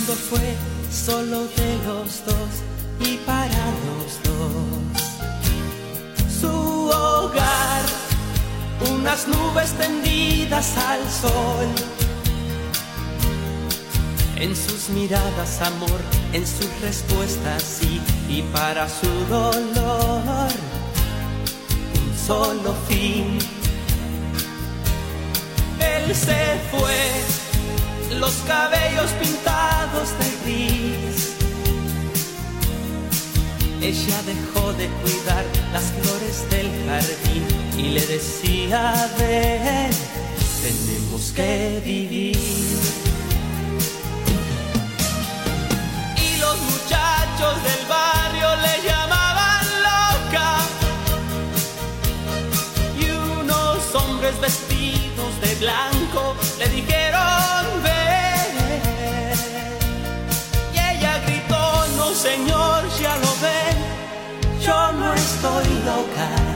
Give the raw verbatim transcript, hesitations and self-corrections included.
mundo fue solo de los dos y para los dos. Su hogar, unas nubes tendidas al sol. En sus miradas amor, en sus respuestas sí, y para su dolor un solo fin. Él se fue, los cabellos pintados de gris. Ella dejó de cuidar las flores del jardín y le decía: ven, tenemos que vivir. Y los muchachos del barrio le llamaban loca, y unos hombres vestidos de blanco le dijeron: ven. Y ella gritó: no señor, ya lo ven, yo no estoy loca.